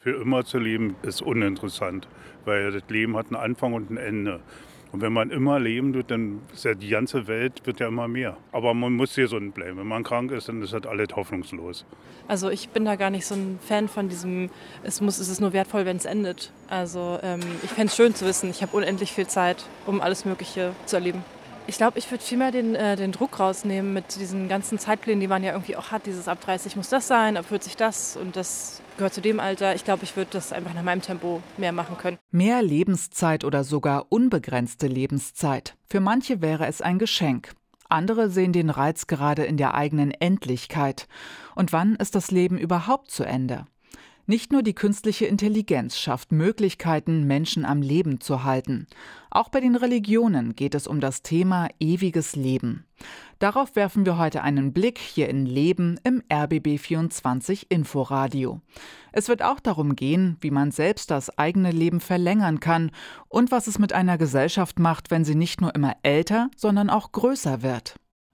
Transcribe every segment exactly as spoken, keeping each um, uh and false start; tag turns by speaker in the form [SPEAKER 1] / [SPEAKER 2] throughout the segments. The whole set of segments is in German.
[SPEAKER 1] Für immer zu leben ist uninteressant, weil das Leben hat einen Anfang und ein Ende. Und wenn man immer leben tut, dann ist ja die ganze Welt wird ja immer mehr. Aber man muss gesund bleiben. Wenn man krank ist, dann ist das alles hoffnungslos.
[SPEAKER 2] Also ich bin da gar nicht so ein Fan von diesem, es muss, es ist nur wertvoll, wenn es endet. Also ähm, ich fände es schön zu wissen, ich habe unendlich viel Zeit, um alles Mögliche zu erleben. Ich glaube, ich würde vielmehr den, äh, den Druck rausnehmen mit diesen ganzen Zeitplänen, die man ja irgendwie auch hat. Dieses ab dreißig muss das sein, ab vierzig das und das gehört zu dem Alter. Ich glaube, ich würde das einfach nach meinem Tempo mehr machen können.
[SPEAKER 3] Mehr Lebenszeit oder sogar unbegrenzte Lebenszeit. Für manche wäre es ein Geschenk. Andere sehen den Reiz gerade in der eigenen Endlichkeit. Und wann ist das Leben überhaupt zu Ende? Nicht nur die künstliche Intelligenz schafft Möglichkeiten, Menschen am Leben zu halten. Auch bei den Religionen geht es um das Thema ewiges Leben. Darauf werfen wir heute einen Blick hier in Leben im R B B vierundzwanzig Inforadio. Es wird auch darum gehen, wie man selbst das eigene Leben verlängern kann und was es mit einer Gesellschaft macht, wenn sie nicht nur immer älter, sondern auch größer wird.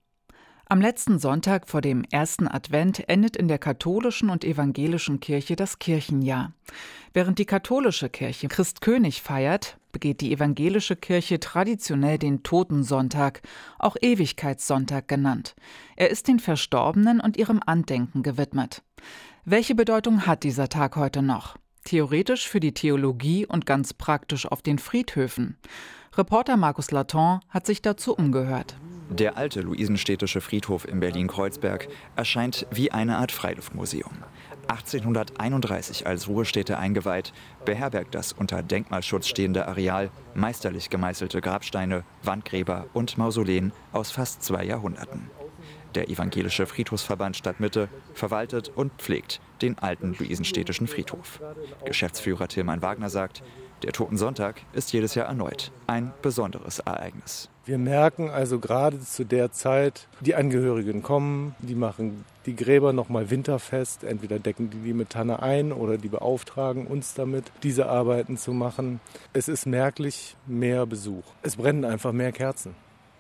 [SPEAKER 3] Am letzten Sonntag vor dem ersten Advent endet in der katholischen und evangelischen Kirche das Kirchenjahr. Während die katholische Kirche Christkönig feiert, begeht die evangelische Kirche traditionell den Totensonntag, auch Ewigkeitssonntag genannt. Er ist den Verstorbenen und ihrem Andenken gewidmet. Welche Bedeutung hat dieser Tag heute noch? Theoretisch für die Theologie und ganz praktisch auf den Friedhöfen. Reporter Markus Laton hat sich dazu umgehört.
[SPEAKER 4] Der alte Luisenstädtische Friedhof in Berlin-Kreuzberg erscheint wie eine Art Freiluftmuseum. achtzehnhunderteinunddreißig als Ruhestätte eingeweiht, beherbergt das unter Denkmalschutz stehende Areal meisterlich gemeißelte Grabsteine, Wandgräber und Mausoleen aus fast zwei Jahrhunderten. Der evangelische Friedhofsverband Stadtmitte verwaltet und pflegt den alten Luisenstädtischen Friedhof. Geschäftsführer Tilman Wagner sagt, der Totensonntag ist jedes Jahr erneut ein besonderes Ereignis.
[SPEAKER 5] Wir merken also gerade zu der Zeit, die Angehörigen kommen, die machen die Gräber nochmal winterfest. Entweder decken die die mit Tanne ein oder die beauftragen uns damit, diese Arbeiten zu machen. Es ist merklich mehr Besuch. Es brennen einfach mehr Kerzen.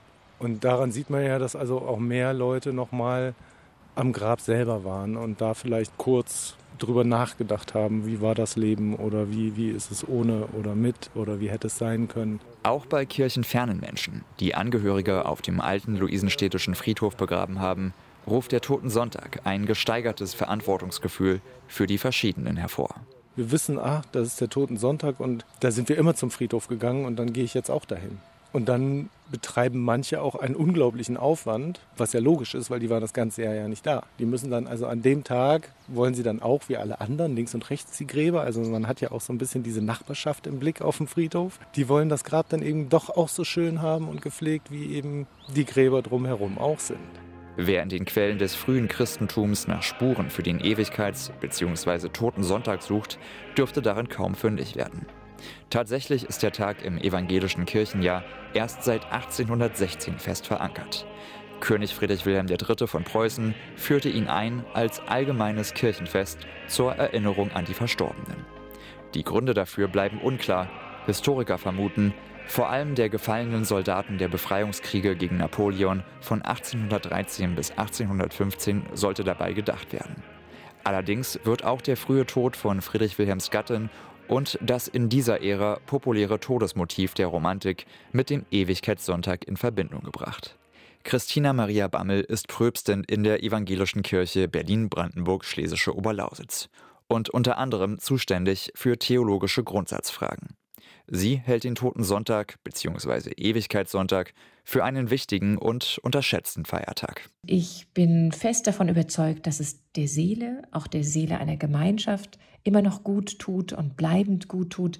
[SPEAKER 5] Und daran sieht man ja, dass also auch mehr Leute nochmal am Grab selber waren und da vielleicht kurz drüber nachgedacht haben, wie war das Leben oder wie, wie ist es ohne oder mit oder wie hätte es sein können.
[SPEAKER 4] Auch bei kirchenfernen Menschen, die Angehörige auf dem alten Luisenstädtischen Friedhof begraben haben, ruft der Totensonntag ein gesteigertes Verantwortungsgefühl für die Verschiedenen hervor.
[SPEAKER 5] Wir wissen, ah, das ist der Totensonntag und da sind wir immer zum Friedhof gegangen und dann gehe ich jetzt auch dahin. Und dann betreiben manche auch einen unglaublichen Aufwand, was ja logisch ist, weil die waren das ganze Jahr ja nicht da. Die müssen dann also an dem Tag, wollen sie dann auch wie alle anderen links und rechts die Gräber, also man hat ja auch so ein bisschen diese Nachbarschaft im Blick auf dem Friedhof, die wollen das Grab dann eben doch auch so schön haben und gepflegt, wie eben die Gräber drumherum auch sind.
[SPEAKER 4] Wer in den Quellen des frühen Christentums nach Spuren für den Ewigkeits- bzw. Totensonntag sucht, dürfte darin kaum fündig werden. Tatsächlich ist der Tag im evangelischen Kirchenjahr erst seit achtzehnhundertsechzehn fest verankert. König Friedrich Wilhelm der Dritte von Preußen führte ihn ein als allgemeines Kirchenfest zur Erinnerung an die Verstorbenen. Die Gründe dafür bleiben unklar. Historiker vermuten, vor allem der gefallenen Soldaten der Befreiungskriege gegen Napoleon von achtzehnhundertdreizehn bis achtzehnhundertfünfzehn sollte dabei gedacht werden. Allerdings wird auch der frühe Tod von Friedrich Wilhelms Gattin und das in dieser Ära populäre Todesmotiv der Romantik mit dem Ewigkeitssonntag in Verbindung gebracht. Christina Maria Bammel ist Pröpstin in der evangelischen Kirche Berlin-Brandenburg-Schlesische Oberlausitz und unter anderem zuständig für theologische Grundsatzfragen. Sie hält den Totensonntag bzw. Ewigkeitssonntag für einen wichtigen und unterschätzten Feiertag.
[SPEAKER 6] Ich bin fest davon überzeugt, dass es der Seele, auch der Seele einer Gemeinschaft, immer noch gut tut und bleibend gut tut,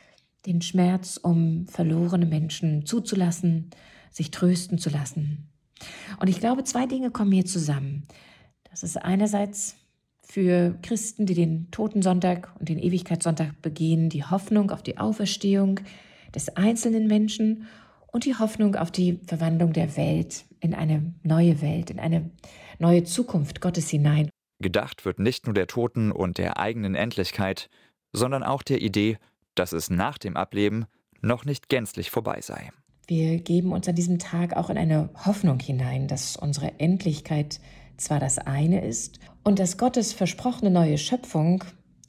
[SPEAKER 6] den Schmerz um verlorene Menschen zuzulassen, sich trösten zu lassen. Und ich glaube, zwei Dinge kommen hier zusammen. Das ist einerseits für Christen, die den Totensonntag und den Ewigkeitssonntag begehen, die Hoffnung auf die Auferstehung des einzelnen Menschen und die Hoffnung auf die Verwandlung der Welt in eine neue Welt, in eine neue Zukunft Gottes hinein.
[SPEAKER 4] Gedacht wird nicht nur der Toten und der eigenen Endlichkeit, sondern auch der Idee, dass es nach dem Ableben noch nicht gänzlich vorbei sei.
[SPEAKER 6] Wir geben uns an diesem Tag auch in eine Hoffnung hinein, dass unsere Endlichkeit zwar das eine ist und dass Gottes versprochene neue Schöpfung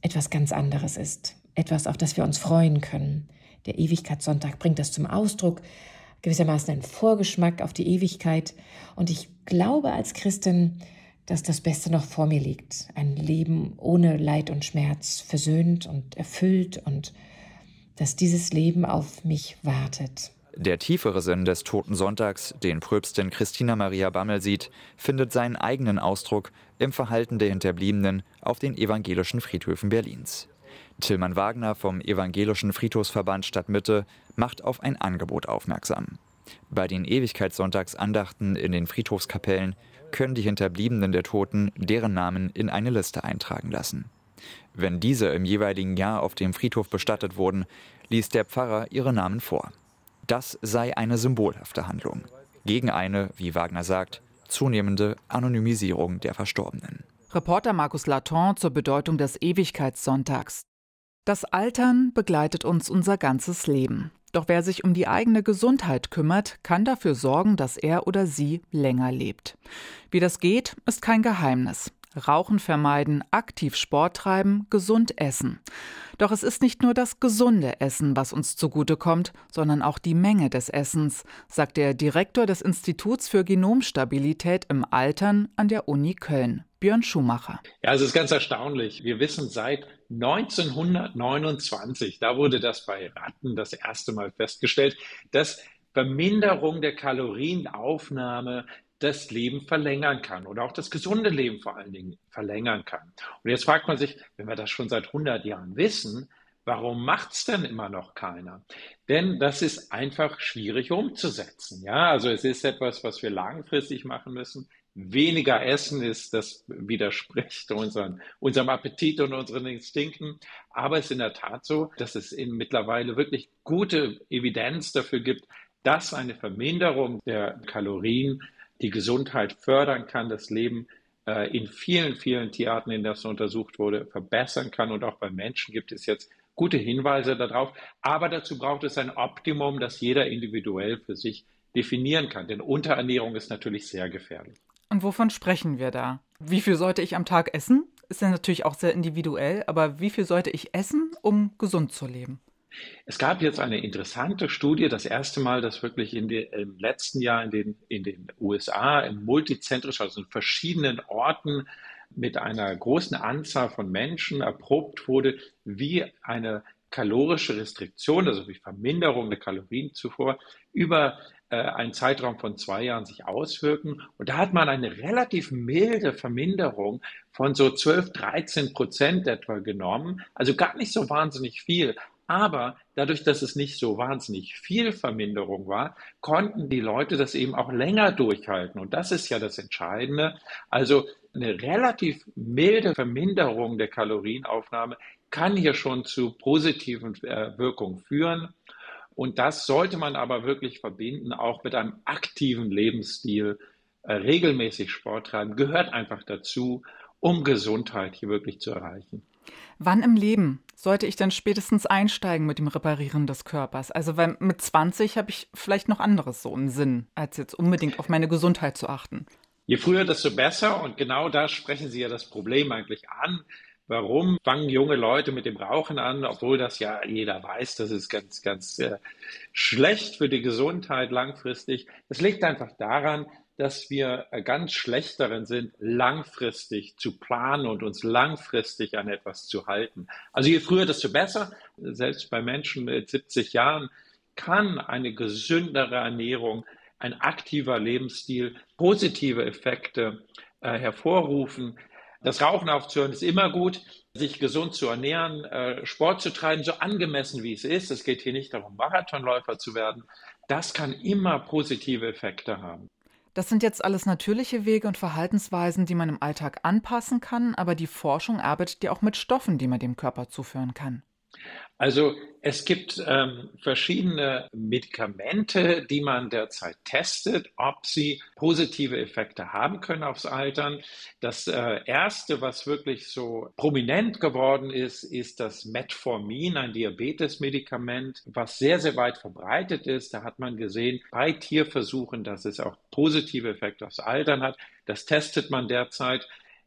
[SPEAKER 6] etwas ganz anderes ist. Etwas, auf das wir uns freuen können. Der Ewigkeitssonntag bringt das zum Ausdruck, gewissermaßen ein Vorgeschmack auf die Ewigkeit. Und ich glaube als Christin, dass das Beste noch vor mir liegt. Ein Leben ohne Leid und Schmerz, versöhnt und erfüllt und dass dieses Leben auf mich wartet.
[SPEAKER 4] Der tiefere Sinn des Totensonntags, den Pröpstin Christina Maria Bammel sieht, findet seinen eigenen Ausdruck im Verhalten der Hinterbliebenen auf den evangelischen Friedhöfen Berlins. Tillmann Wagner vom Evangelischen Friedhofsverband Stadtmitte macht auf ein Angebot aufmerksam. Bei den Ewigkeitssonntagsandachten in den Friedhofskapellen können die Hinterbliebenen der Toten deren Namen in eine Liste eintragen lassen. Wenn diese im jeweiligen Jahr auf dem Friedhof bestattet wurden, liest der Pfarrer ihre Namen vor. Das sei eine symbolhafte Handlung gegen eine, wie Wagner sagt, zunehmende Anonymisierung der Verstorbenen.
[SPEAKER 3] Reporter Markus Laton zur Bedeutung des Ewigkeitssonntags. Das Altern begleitet uns unser ganzes Leben. Doch wer sich um die eigene Gesundheit kümmert, kann dafür sorgen, dass er oder sie länger lebt. Wie das geht, ist kein Geheimnis. Rauchen vermeiden, aktiv Sport treiben, gesund essen. Doch es ist nicht nur das gesunde Essen, was uns zugutekommt, sondern auch die Menge des Essens, sagt der Direktor des Instituts für Genomstabilität im Altern an der Uni Köln, Björn Schumacher.
[SPEAKER 7] Ja, es ist ganz erstaunlich. Wir wissen seit neunzehnhundertneunundzwanzig, da wurde das bei Ratten das erste Mal festgestellt, dass Verminderung der Kalorienaufnahme das Leben verlängern kann oder auch das gesunde Leben vor allen Dingen verlängern kann. Und jetzt fragt man sich, wenn wir das schon seit hundert Jahren wissen, warum macht es denn immer noch keiner? Denn das ist einfach schwierig umzusetzen. Ja, also es ist etwas, was wir langfristig machen müssen. Weniger Essen ist, das widerspricht unseren, unserem Appetit und unseren Instinkten. Aber es ist in der Tat so, dass es in mittlerweile wirklich gute Evidenz dafür gibt, dass eine Verminderung der Kalorien die Gesundheit fördern kann, das Leben äh, in vielen, vielen Tierarten, in denen das untersucht wurde, verbessern kann. Und auch bei Menschen gibt es jetzt gute Hinweise darauf. Aber dazu braucht es ein Optimum, das jeder individuell für sich definieren kann. Denn Unterernährung ist natürlich sehr gefährlich.
[SPEAKER 3] Und wovon sprechen wir da? Wie viel sollte ich am Tag essen? Ist ja natürlich auch sehr individuell, aber wie viel sollte ich essen, um gesund zu leben?
[SPEAKER 7] Es gab jetzt eine interessante Studie, das erste Mal, dass wirklich in den, im letzten Jahr in den, in den U S A, in multizentrisch, also in verschiedenen Orten mit einer großen Anzahl von Menschen erprobt wurde, wie eine kalorische Restriktion, also wie Verminderung der Kalorienzufuhr über äh, einen Zeitraum von zwei Jahren sich auswirken. Und da hat man eine relativ milde Verminderung von so zwölf, dreizehn Prozent etwa genommen, also gar nicht so wahnsinnig viel. Aber dadurch, dass es nicht so wahnsinnig viel Verminderung war, konnten die Leute das eben auch länger durchhalten. Und das ist ja das Entscheidende. Also eine relativ milde Verminderung der Kalorienaufnahme kann hier schon zu positiven äh, Wirkungen führen. Und das sollte man aber wirklich verbinden, auch mit einem aktiven Lebensstil. Äh, regelmäßig Sport treiben gehört einfach dazu, um Gesundheit hier wirklich zu erreichen.
[SPEAKER 3] Wann im Leben sollte ich dann spätestens einsteigen mit dem Reparieren des Körpers? Also weil mit zwanzig habe ich vielleicht noch anderes so im Sinn, als jetzt unbedingt auf meine Gesundheit zu achten.
[SPEAKER 7] Je früher, desto besser. Und genau da sprechen Sie ja das Problem eigentlich an. Warum fangen junge Leute mit dem Rauchen an, obwohl das ja jeder weiß, das ist ganz, ganz äh, schlecht für die Gesundheit langfristig. Es liegt einfach daran, dass wir ganz schlecht darin sind, langfristig zu planen und uns langfristig an etwas zu halten. Also je früher, desto besser. Selbst bei Menschen mit siebzig Jahren kann eine gesündere Ernährung, ein aktiver Lebensstil positive Effekte äh, hervorrufen. Das Rauchen aufzuhören ist immer gut, sich gesund zu ernähren, äh, Sport zu treiben, so angemessen wie es ist. Es geht hier nicht darum, Marathonläufer zu werden. Das kann immer positive Effekte haben.
[SPEAKER 3] Das sind jetzt alles natürliche Wege und Verhaltensweisen, die man im Alltag anpassen kann, aber die Forschung arbeitet ja auch mit Stoffen, die man dem Körper zuführen kann.
[SPEAKER 7] Also es gibt ähm, verschiedene Medikamente, die man derzeit testet, ob sie positive Effekte haben können aufs Altern. Das äh, erste, was wirklich so prominent geworden ist, ist das Metformin, ein Diabetesmedikament, was sehr, sehr weit verbreitet ist. Da hat man gesehen bei Tierversuchen, dass es auch positive Effekte aufs Altern hat. Das testet man derzeit.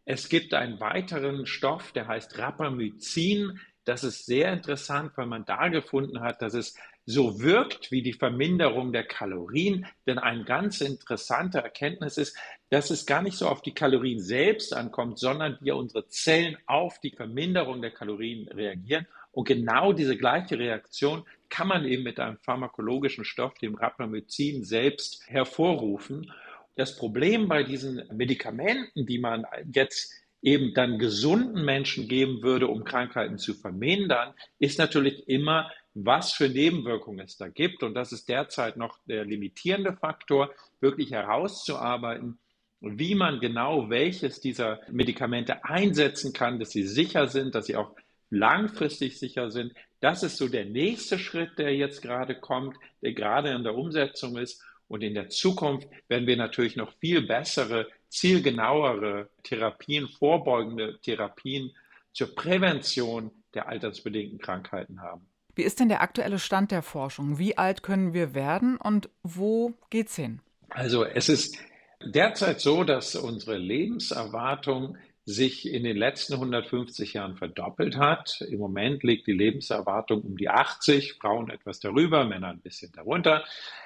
[SPEAKER 7] Es gibt einen weiteren Stoff, der heißt Rapamycin. Das ist sehr interessant, weil man da gefunden hat, dass es so wirkt wie die Verminderung der Kalorien. Denn eine ganz interessante Erkenntnis ist, dass es gar nicht so auf die Kalorien selbst ankommt, sondern wie unsere Zellen auf die Verminderung der Kalorien reagieren. Und genau diese gleiche Reaktion kann man eben mit einem pharmakologischen Stoff, dem Rapamycin, selbst hervorrufen. Das Problem bei diesen Medikamenten, die man jetzt eben dann gesunden Menschen geben würde, um Krankheiten zu vermindern, ist natürlich immer, was für Nebenwirkungen es da gibt. Und das ist derzeit noch der limitierende Faktor, wirklich herauszuarbeiten, wie man genau welches dieser Medikamente einsetzen kann, dass sie sicher sind, dass sie auch langfristig sicher sind. Das ist so der nächste Schritt, der jetzt gerade kommt, der gerade in der Umsetzung ist. Und in der Zukunft werden wir natürlich noch viel bessere, zielgenauere Therapien, vorbeugende Therapien zur Prävention der altersbedingten Krankheiten haben.
[SPEAKER 3] Wie ist denn der aktuelle Stand der Forschung? Wie alt können wir werden und wo geht's hin?
[SPEAKER 7] Also es ist derzeit so, dass unsere Lebenserwartung sich in den letzten hundertfünfzig Jahren verdoppelt hat. Im Moment liegt die Lebenserwartung um die achtzig, Frauen etwas darüber, Männer ein bisschen darunter.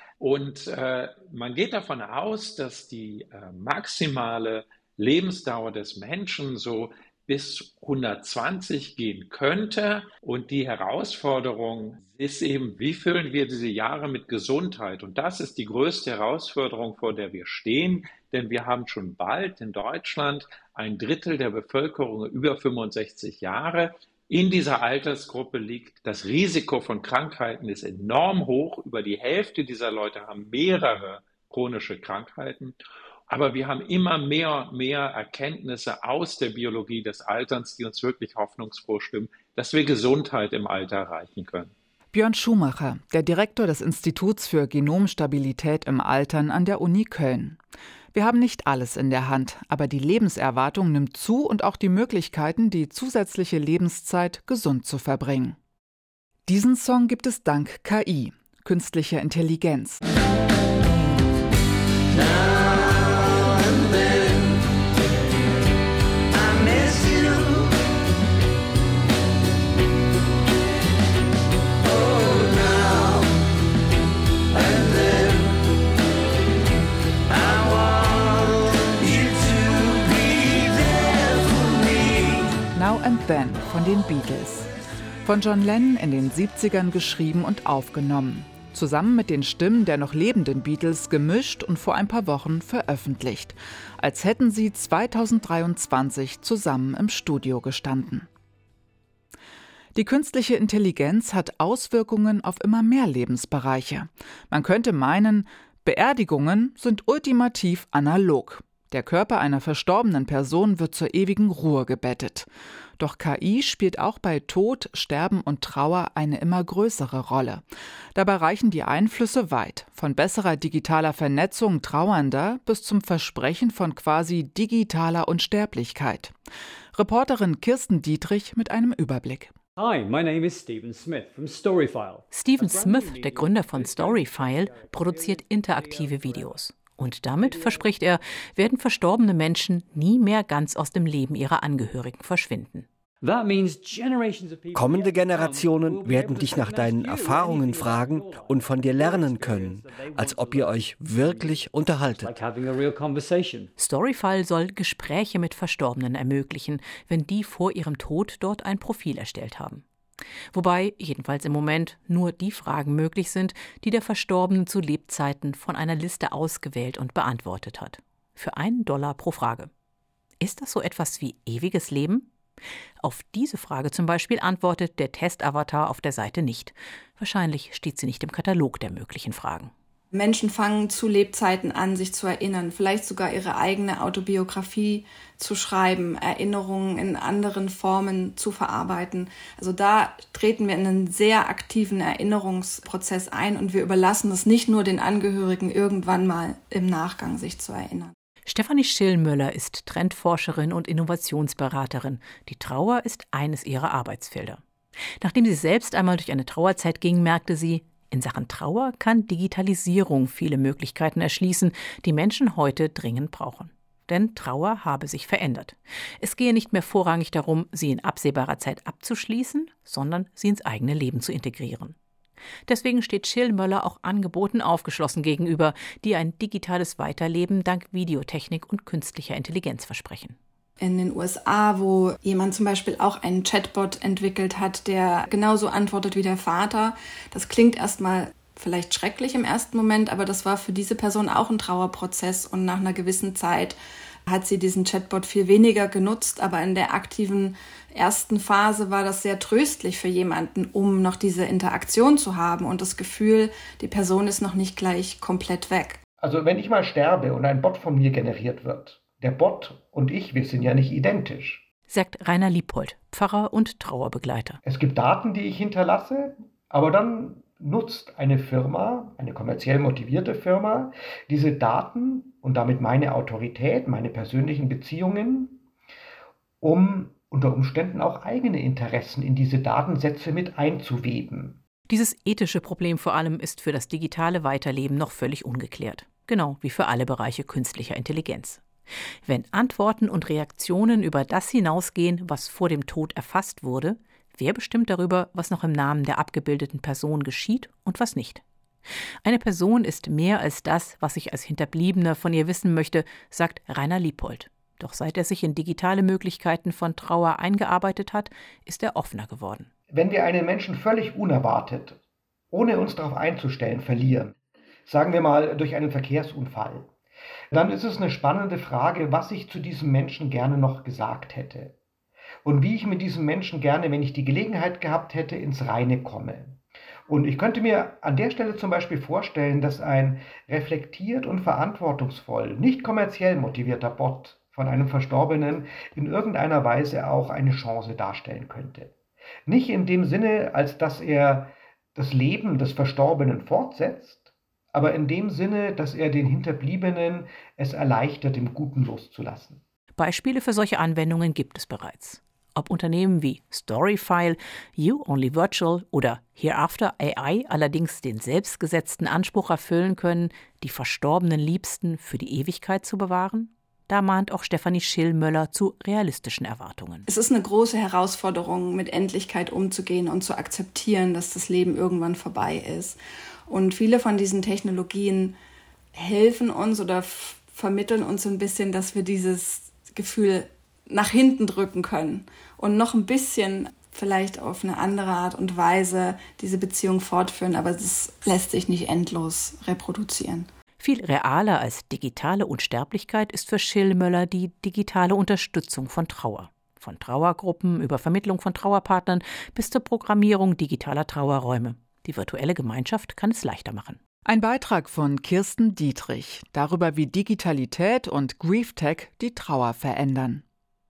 [SPEAKER 7] Und äh, man geht davon aus, dass die äh, maximale Lebensdauer des Menschen so bis hundertzwanzig gehen könnte. Und die Herausforderung ist eben, wie füllen wir diese Jahre mit Gesundheit? Und das ist die größte Herausforderung, vor der wir stehen. Denn wir haben schon bald in Deutschland ein Drittel der Bevölkerung über fünfundsechzig Jahre. In dieser Altersgruppe liegt das Risiko von Krankheiten ist enorm hoch. Über die Hälfte dieser Leute haben mehrere chronische Krankheiten. Aber wir haben immer mehr, mehr Erkenntnisse aus der Biologie des Alterns, die uns wirklich hoffnungsfroh stimmen, dass wir Gesundheit im Alter erreichen können.
[SPEAKER 3] Björn Schumacher, der Direktor des Instituts für Genomstabilität im Altern an der Uni Köln. Wir haben nicht alles in der Hand, aber die Lebenserwartung nimmt zu und auch die Möglichkeiten, die zusätzliche Lebenszeit gesund zu verbringen. Diesen Song gibt es dank K I, künstlicher Intelligenz. Now and Then von den Beatles. Von John Lennon in den siebzigern geschrieben und aufgenommen. Zusammen mit den Stimmen der noch lebenden Beatles gemischt und vor ein paar Wochen veröffentlicht. Als hätten sie zweitausenddreiundzwanzig zusammen im Studio gestanden. Die künstliche Intelligenz hat Auswirkungen auf immer mehr Lebensbereiche. Man könnte meinen, Beerdigungen sind ultimativ analog. Der Körper einer verstorbenen Person wird zur ewigen Ruhe gebettet. Doch K I spielt auch bei Tod, Sterben und Trauer eine immer größere Rolle. Dabei reichen die Einflüsse weit, von besserer digitaler Vernetzung Trauernder bis zum Versprechen von quasi digitaler Unsterblichkeit. Reporterin Kirsten Dietrich mit einem Überblick.
[SPEAKER 8] Hi, my name is Stephen Smith from Storyfile.
[SPEAKER 9] Stephen Smith, der Gründer von Storyfile, produziert interaktive Videos. Und damit, verspricht er, werden verstorbene Menschen nie mehr ganz aus dem Leben ihrer Angehörigen verschwinden.
[SPEAKER 10] Kommende Generationen werden dich nach deinen Erfahrungen fragen und von dir lernen können, als ob ihr euch wirklich unterhaltet.
[SPEAKER 9] Storyfile soll Gespräche mit Verstorbenen ermöglichen, wenn die vor ihrem Tod dort ein Profil erstellt haben. Wobei, jedenfalls im Moment, nur die Fragen möglich sind, die der Verstorbene zu Lebzeiten von einer Liste ausgewählt und beantwortet hat. Für einen Dollar pro Frage. Ist das so etwas wie ewiges Leben? Auf diese Frage zum Beispiel antwortet der Testavatar auf der Seite nicht. Wahrscheinlich steht sie nicht im Katalog der möglichen Fragen.
[SPEAKER 11] Menschen fangen zu Lebzeiten an, sich zu erinnern, vielleicht sogar ihre eigene Autobiografie zu schreiben, Erinnerungen in anderen Formen zu verarbeiten. Also da treten wir in einen sehr aktiven Erinnerungsprozess ein und wir überlassen es nicht nur den Angehörigen, irgendwann mal im Nachgang sich zu erinnern.
[SPEAKER 9] Stefanie Schillmöller ist Trendforscherin und Innovationsberaterin. Die Trauer ist eines ihrer Arbeitsfelder. Nachdem sie selbst einmal durch eine Trauerzeit ging, merkte sie, in Sachen Trauer kann Digitalisierung viele Möglichkeiten erschließen, die Menschen heute dringend brauchen. denn Trauer habe sich verändert. Es gehe nicht mehr vorrangig darum, sie in absehbarer Zeit abzuschließen, sondern sie ins eigene Leben zu integrieren. Deswegen steht Schill-Möller auch Angeboten aufgeschlossen gegenüber, die ein digitales Weiterleben dank Videotechnik und künstlicher Intelligenz versprechen.
[SPEAKER 11] In den U S A, wo jemand zum Beispiel auch einen Chatbot entwickelt hat, der genauso antwortet wie der Vater. Das klingt erstmal vielleicht schrecklich im ersten Moment, aber das war für diese Person auch ein Trauerprozess und nach einer gewissen Zeit hat sie diesen Chatbot viel weniger genutzt, aber in der aktiven ersten Phase war das sehr tröstlich für jemanden, um noch diese Interaktion zu haben und das Gefühl, die Person ist noch nicht gleich komplett weg.
[SPEAKER 12] Also wenn ich mal sterbe und ein Bot von mir generiert wird, der Bot und ich, wir sind ja nicht identisch,
[SPEAKER 9] sagt Rainer Liebhold, Pfarrer und Trauerbegleiter.
[SPEAKER 12] Es gibt Daten, die ich hinterlasse, aber dann nutzt eine Firma, eine kommerziell motivierte Firma, diese Daten und damit meine Autorität, meine persönlichen Beziehungen, um unter Umständen auch eigene Interessen in diese Datensätze mit einzuweben.
[SPEAKER 9] Dieses ethische Problem vor allem ist für das digitale Weiterleben noch völlig ungeklärt. Genau wie für alle Bereiche künstlicher Intelligenz. Wenn Antworten und Reaktionen über das hinausgehen, was vor dem Tod erfasst wurde, wer bestimmt darüber, was noch im Namen der abgebildeten Person geschieht und was nicht? Eine Person ist mehr als das, was ich als Hinterbliebener von ihr wissen möchte, sagt Rainer Liebhold. Doch seit er sich in digitale Möglichkeiten von Trauer eingearbeitet hat, ist er offener geworden.
[SPEAKER 12] Wenn wir einen Menschen völlig unerwartet, ohne uns darauf einzustellen, verlieren, sagen wir mal durch einen Verkehrsunfall, dann ist es eine spannende Frage, was ich zu diesem Menschen gerne noch gesagt hätte. Und wie ich mit diesem Menschen gerne, wenn ich die Gelegenheit gehabt hätte, ins Reine komme. Und ich könnte mir an der Stelle zum Beispiel vorstellen, dass ein reflektiert und verantwortungsvoll, nicht kommerziell motivierter Bot von einem Verstorbenen in irgendeiner Weise auch eine Chance darstellen könnte. Nicht in dem Sinne, als dass er das Leben des Verstorbenen fortsetzt, aber in dem Sinne, dass er den Hinterbliebenen es erleichtert, im Guten loszulassen.
[SPEAKER 9] Beispiele für solche Anwendungen gibt es bereits. Ob Unternehmen wie Storyfile, You Only Virtual oder Hereafter A I allerdings den selbstgesetzten Anspruch erfüllen können, die verstorbenen Liebsten für die Ewigkeit zu bewahren? Da mahnt auch Stefanie Schill-Möller zu realistischen Erwartungen.
[SPEAKER 11] Es ist eine große Herausforderung, mit Endlichkeit umzugehen und zu akzeptieren, dass das Leben irgendwann vorbei ist. Und viele von diesen Technologien helfen uns oder f- vermitteln uns ein bisschen, dass wir dieses Gefühl nach hinten drücken können und noch ein bisschen vielleicht auf eine andere Art und Weise diese Beziehung fortführen, aber das lässt sich nicht endlos reproduzieren.
[SPEAKER 9] Viel realer als digitale Unsterblichkeit ist für Schill-Möller die digitale Unterstützung von Trauer. Von Trauergruppen über Vermittlung von Trauerpartnern bis zur Programmierung digitaler Trauerräume. Die virtuelle Gemeinschaft kann es leichter machen.
[SPEAKER 3] Ein Beitrag von Kirsten Dietrich darüber, wie Digitalität und Grieftech die Trauer verändern.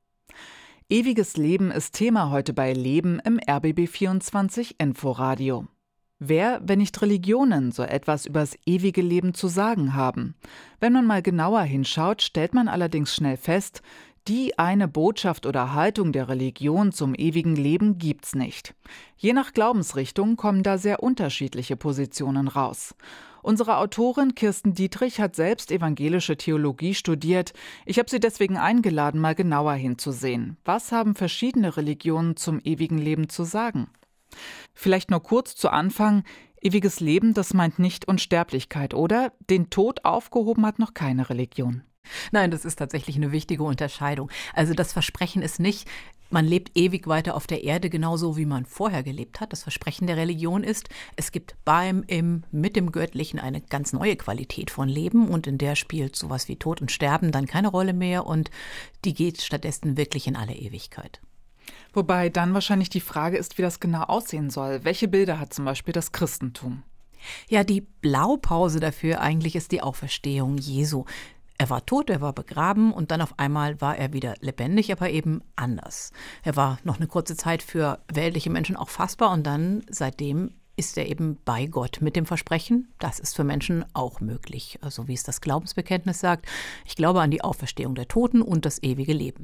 [SPEAKER 3] Ewiges Leben ist Thema heute bei Leben im R B B vierundzwanzig Inforadio. Wer, wenn nicht Religionen, so etwas übers ewige Leben zu sagen haben? Wenn man mal genauer hinschaut, stellt man allerdings schnell fest, die eine Botschaft oder Haltung der Religion zum ewigen Leben gibt's nicht. Je nach Glaubensrichtung kommen da sehr unterschiedliche Positionen raus. Unsere Autorin Kirsten Dietrich hat selbst evangelische Theologie studiert. Ich habe sie deswegen eingeladen, mal genauer hinzusehen. Was haben verschiedene Religionen zum ewigen Leben zu sagen? Vielleicht nur kurz zu Anfang. Ewiges Leben, das meint nicht Unsterblichkeit, oder? Den Tod aufgehoben hat noch keine Religion.
[SPEAKER 9] Nein, das ist tatsächlich eine wichtige Unterscheidung. Also das Versprechen ist nicht, man lebt ewig weiter auf der Erde, genauso wie man vorher gelebt hat. Das Versprechen der Religion ist, es gibt beim, im, mit dem Göttlichen eine ganz neue Qualität von Leben und in der spielt sowas wie Tod und Sterben dann keine Rolle mehr und die geht stattdessen wirklich in alle Ewigkeit.
[SPEAKER 3] Wobei dann wahrscheinlich die Frage ist, wie das genau aussehen soll. Welche Bilder hat zum Beispiel das Christentum?
[SPEAKER 9] Ja, die Blaupause dafür eigentlich ist die Auferstehung Jesu. Er war tot, er war begraben und dann auf einmal war er wieder lebendig, aber eben anders. Er war noch eine kurze Zeit für weltliche Menschen auch fassbar und dann seitdem ist er eben bei Gott mit dem Versprechen, das ist für Menschen auch möglich. Also wie es das Glaubensbekenntnis sagt, ich glaube an die Auferstehung der Toten und das ewige Leben.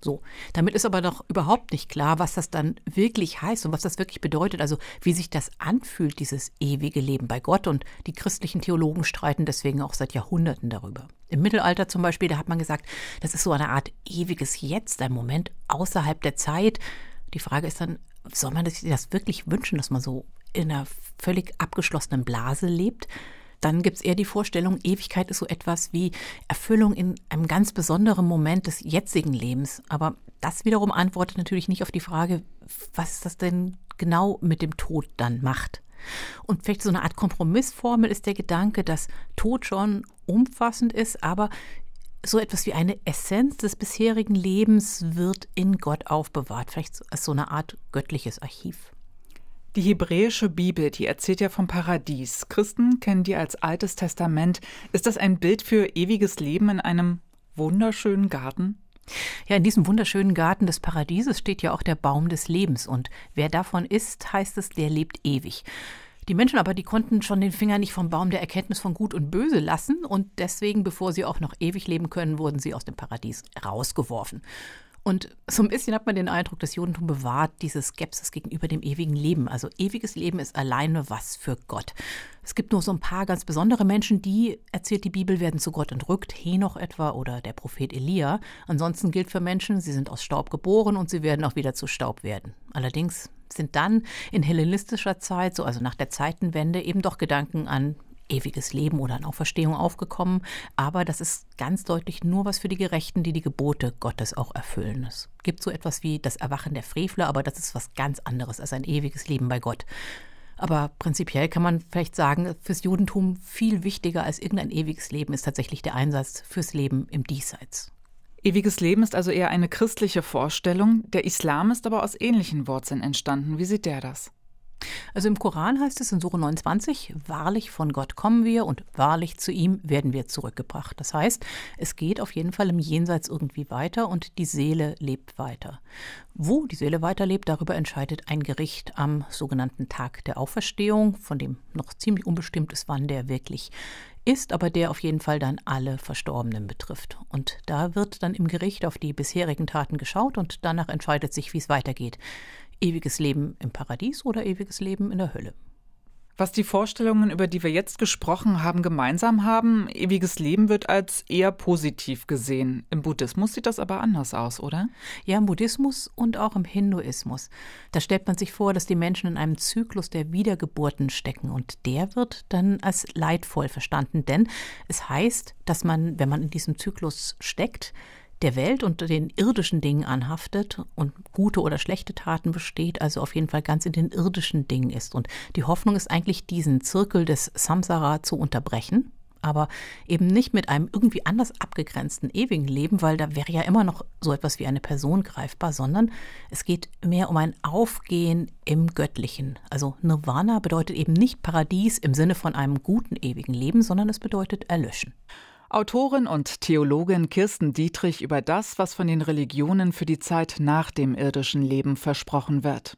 [SPEAKER 9] So, damit ist aber doch überhaupt nicht klar, was das dann wirklich heißt und was das wirklich bedeutet, also wie sich das anfühlt, dieses ewige Leben bei Gott. Und die christlichen Theologen streiten deswegen auch seit Jahrhunderten darüber. Im Mittelalter zum Beispiel, da hat man gesagt, das ist so eine Art ewiges Jetzt, ein Moment außerhalb der Zeit. Die Frage ist dann, soll man sich das wirklich wünschen, dass man so in einer völlig abgeschlossenen Blase lebt? Dann gibt es eher die Vorstellung, Ewigkeit ist so etwas wie Erfüllung in einem ganz besonderen Moment des jetzigen Lebens. Aber das wiederum antwortet natürlich nicht auf die Frage, was das denn genau mit dem Tod dann macht. Und vielleicht so eine Art Kompromissformel ist der Gedanke, dass Tod schon umfassend ist, aber so etwas wie eine Essenz des bisherigen Lebens wird in Gott aufbewahrt. Vielleicht als so eine Art göttliches Archiv.
[SPEAKER 3] Die hebräische Bibel, die erzählt ja vom Paradies. Christen kennen die als Altes Testament. Ist das ein Bild für ewiges Leben in einem wunderschönen Garten?
[SPEAKER 9] Ja, in diesem wunderschönen Garten des Paradieses steht ja auch der Baum des Lebens. Und wer davon isst, heißt es, der lebt ewig. Die Menschen aber, die konnten schon den Finger nicht vom Baum der Erkenntnis von Gut und Böse lassen. Und deswegen, bevor sie auch noch ewig leben können, wurden sie aus dem Paradies rausgeworfen. Und so ein bisschen hat man den Eindruck, das Judentum bewahrt diese Skepsis gegenüber dem ewigen Leben. Also ewiges Leben ist alleine was für Gott. Es gibt nur so ein paar ganz besondere Menschen, die, erzählt die Bibel, werden zu Gott entrückt. Henoch etwa oder der Prophet Elia. Ansonsten gilt für Menschen, sie sind aus Staub geboren und sie werden auch wieder zu Staub werden. Allerdings sind dann in hellenistischer Zeit, so also nach der Zeitenwende, eben doch Gedanken an ewiges Leben oder an Auferstehung aufgekommen. Aber das ist ganz deutlich nur was für die Gerechten, die die Gebote Gottes auch erfüllen. Es gibt so etwas wie das Erwachen der Frevler, aber das ist was ganz anderes als ein ewiges Leben bei Gott. Aber prinzipiell kann man vielleicht sagen, fürs Judentum viel wichtiger als irgendein ewiges Leben ist tatsächlich der Einsatz fürs Leben im Diesseits.
[SPEAKER 3] Ewiges Leben ist also eher eine christliche Vorstellung. Der Islam ist aber aus ähnlichen Wurzeln entstanden. Wie sieht der das?
[SPEAKER 9] Also im Koran heißt es in Sure neunundzwanzig, wahrlich von Gott kommen wir und wahrlich zu ihm werden wir zurückgebracht. Das heißt, es geht auf jeden Fall im Jenseits irgendwie weiter und die Seele lebt weiter. Wo die Seele weiterlebt, darüber entscheidet ein Gericht am sogenannten Tag der Auferstehung, von dem noch ziemlich unbestimmt ist, wann der wirklich ist, aber der auf jeden Fall dann alle Verstorbenen betrifft. Und da wird dann im Gericht auf die bisherigen Taten geschaut und danach entscheidet sich, wie es weitergeht. Ewiges Leben im Paradies oder ewiges Leben in der Hölle.
[SPEAKER 3] Was die Vorstellungen, über die wir jetzt gesprochen haben, gemeinsam haben, ewiges Leben wird als eher positiv gesehen. Im Buddhismus sieht das aber anders aus, oder?
[SPEAKER 9] Ja, im Buddhismus und auch im Hinduismus. Da stellt man sich vor, dass die Menschen in einem Zyklus der Wiedergeburten stecken und der wird dann als leidvoll verstanden, denn es heißt, dass man, wenn man in diesem Zyklus steckt, der Welt und den irdischen Dingen anhaftet und gute oder schlechte Taten besteht, also auf jeden Fall ganz in den irdischen Dingen ist. Und die Hoffnung ist eigentlich, diesen Zirkel des Samsara zu unterbrechen, aber eben nicht mit einem irgendwie anders abgegrenzten ewigen Leben, weil da wäre ja immer noch so etwas wie eine Person greifbar, sondern es geht mehr um ein Aufgehen im Göttlichen. Also Nirvana bedeutet eben nicht Paradies im Sinne von einem guten ewigen Leben, sondern es bedeutet Erlöschen.
[SPEAKER 3] Autorin und Theologin Kirsten Dietrich über das, was von den Religionen für die Zeit nach dem irdischen Leben versprochen wird.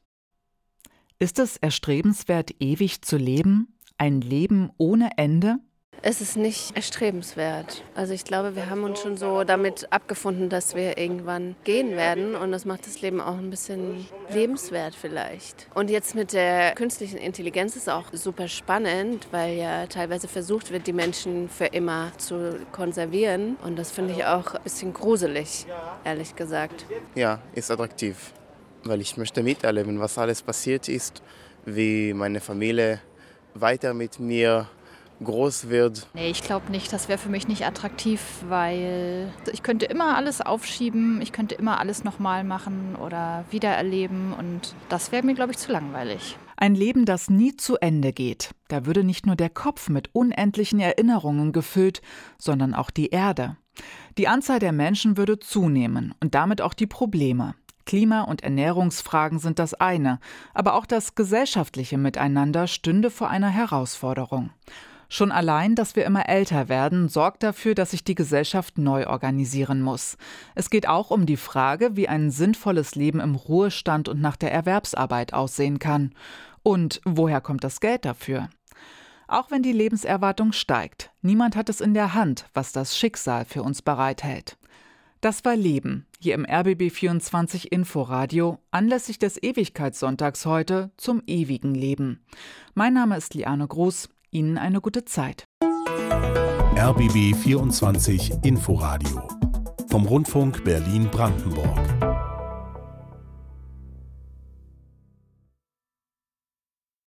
[SPEAKER 3] Ist es erstrebenswert, ewig zu leben? Ein Leben ohne Ende?
[SPEAKER 13] Es ist nicht erstrebenswert. Also ich glaube, wir haben uns schon so damit abgefunden, dass wir irgendwann gehen werden und das macht das Leben auch ein bisschen lebenswert vielleicht. Und jetzt mit der künstlichen Intelligenz ist es auch super spannend, weil ja teilweise versucht wird, die Menschen für immer zu konservieren und das finde ich auch ein bisschen gruselig, ehrlich gesagt.
[SPEAKER 14] Ja, ist attraktiv, weil ich möchte miterleben, was alles passiert ist, wie meine Familie weiter mit mir groß wird.
[SPEAKER 15] Nee, ich glaube nicht, das wäre für mich nicht attraktiv, weil ich könnte immer alles aufschieben, ich könnte immer alles nochmal machen oder wiedererleben und das wäre mir, glaube ich, zu langweilig.
[SPEAKER 3] Ein Leben, das nie zu Ende geht. Da würde nicht nur der Kopf mit unendlichen Erinnerungen gefüllt, sondern auch die Erde. Die Anzahl der Menschen würde zunehmen und damit auch die Probleme. Klima- und Ernährungsfragen sind das eine, aber auch das gesellschaftliche Miteinander stünde vor einer Herausforderung. Schon allein, dass wir immer älter werden, sorgt dafür, dass sich die Gesellschaft neu organisieren muss. Es geht auch um die Frage, wie ein sinnvolles Leben im Ruhestand und nach der Erwerbsarbeit aussehen kann. Und woher kommt das Geld dafür? Auch wenn die Lebenserwartung steigt, niemand hat es in der Hand, was das Schicksal für uns bereithält. Das war Leben, hier im R B B vierundzwanzig Inforadio, anlässlich des Ewigkeitssonntags heute zum ewigen Leben. Mein Name ist Liane Groß, Ihnen eine gute Zeit.
[SPEAKER 16] R B B vierundzwanzig Inforadio vom Rundfunk Berlin-Brandenburg.